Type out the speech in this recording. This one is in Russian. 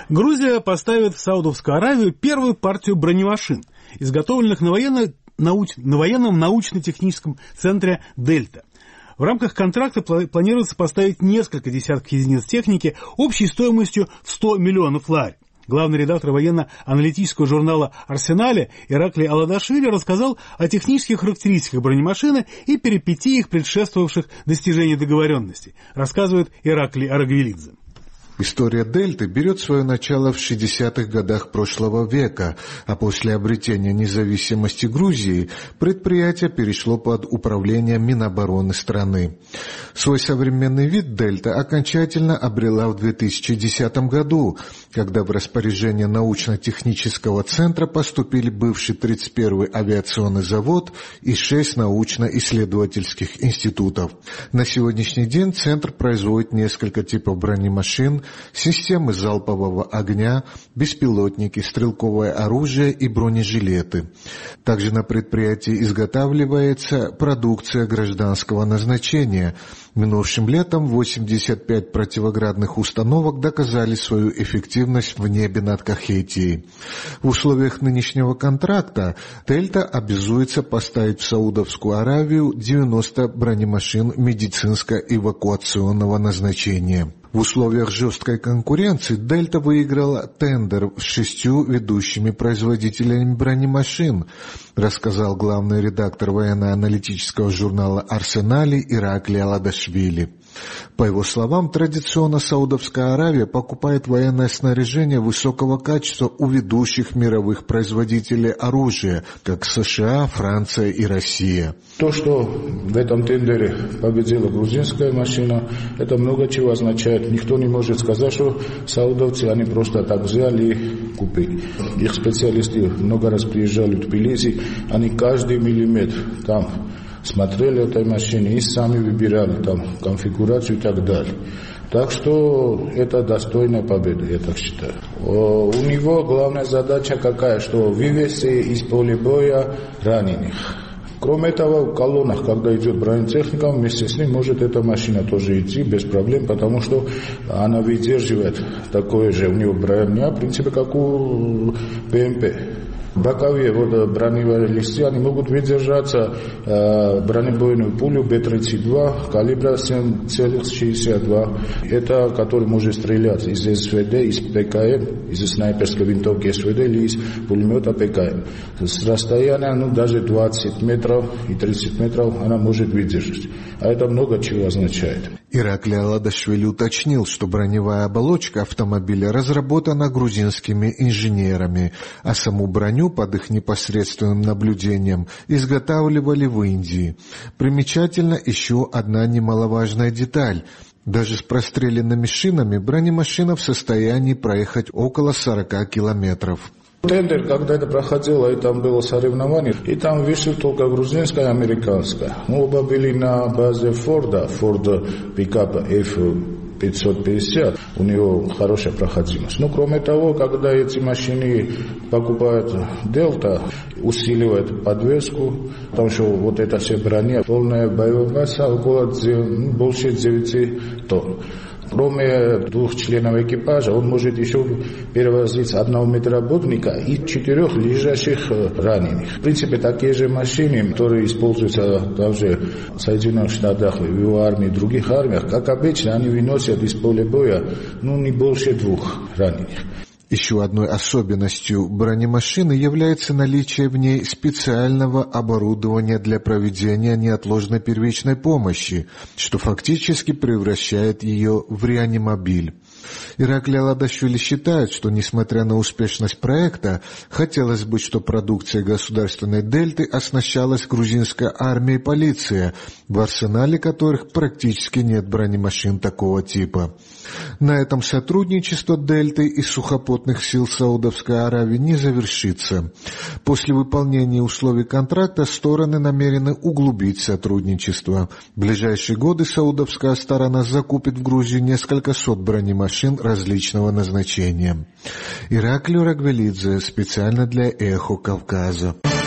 Грузия поставит в Саудовскую Аравию первую партию бронемашин, изготовленных на военном научно-техническом центре «Дельта». В рамках контракта планируется поставить несколько десятков единиц техники общей стоимостью в 100 миллионов лари. Главный редактор военно-аналитического журнала «Арсенале» Ираклий Аладашвили рассказал о технических характеристиках бронемашины и перипетиях, предшествовавших достижению договоренностей, рассказывает Ираклий Арагвелидзе. История «Дельты» берет свое начало в 60-х годах прошлого века, а после обретения независимости Грузии предприятие перешло под управление Минобороны страны. Свой современный вид «Дельта» окончательно обрела в 2010 году, когда в распоряжение научно-технического центра поступили бывший 31-й авиационный завод и 6 научно-исследовательских институтов. На сегодняшний день центр производит несколько типов бронемашин, системы залпового огня, беспилотники, стрелковое оружие и бронежилеты. Также на предприятии изготавливается продукция гражданского назначения. Минувшим летом 85 противоградных установок доказали свою эффективность в небе над Кахетией. В условиях нынешнего контракта «Дельта» обязуется поставить в Саудовскую Аравию 90 бронемашин медицинско-эвакуационного назначения. В условиях жесткой конкуренции «Дельта» выиграла тендер с 6 ведущими производителями бронемашин, рассказал главный редактор военно-аналитического журнала «Арсенале» Ираклий Аладашвили. По его словам, традиционно Саудовская Аравия покупает военное снаряжение высокого качества у ведущих мировых производителей оружия, как США, Франция и Россия. То, что в этом тендере победила грузинская машина, это много чего означает. Никто не может сказать, что саудовцы, они просто так взяли и купили. Их специалисты много раз приезжали в Тбилиси, они каждый миллиметр там смотрели этой машине и сами выбирали там конфигурацию и так далее. Так что это достойная победа, я так считаю. У него главная задача какая, что вывести из поля боя раненых. Кроме того, в колоннах, когда идет бронетехника, вместе с ним может эта машина тоже идти без проблем, потому что она выдерживает такое же, у него броня, в принципе, как у БМП. Боковые броневые листы, они могут выдержаться бронебойную пулю Б-32 калибра 7,62. Это который может стрелять из СВД, из ПКМ, из снайперской винтовки СВД или из пулемета ПКМ. С расстояния даже 20 метров и 30 метров она может выдержать. А это много чего означает. Ираклий Аладашвили уточнил, что броневая оболочка автомобиля разработана грузинскими инженерами, а саму броню под их непосредственным наблюдением изготавливали в Индии. Примечательна еще одна немаловажная деталь. Даже с простреленными шинами бронемашина в состоянии проехать около 40 километров. Тендер, когда это проходило, и там было соревнование, и там вышли только грузинская и американская. Мы оба были на базе Форда, Форда пикапа F550, у него хорошая проходимость. Но кроме того, когда эти машины покупают Дельта, усиливает подвеску, потому что вот эта вся броня, полная боевая масса больше 9 тонн. Кроме 2 членов экипажа, он может еще перевозить 1 медработника и 4 лежащих раненых. В принципе, такие же машины, которые используются также в Соединенных Штатах, в его армии, в других армиях, как обычно, они выносят из поля боя не больше 2 раненых. Еще одной особенностью бронемашины является наличие в ней специального оборудования для проведения неотложной первичной помощи, что фактически превращает ее в реанимобиль. Ираклий Аладашвили считает, что, несмотря на успешность проекта, хотелось бы, чтобы продукцией государственной «Дельты» оснащалась грузинская армия и полиция, в арсенале которых практически нет бронемашин такого типа. На этом сотрудничество «Дельты» и сухопутных сил Саудовской Аравии не завершится. После выполнения условий контракта стороны намерены углубить сотрудничество. В ближайшие годы саудовская сторона закупит в Грузию несколько сот бронемашин различного назначения. Ираклий Арагвелидзе, специально для «Эхо Кавказа».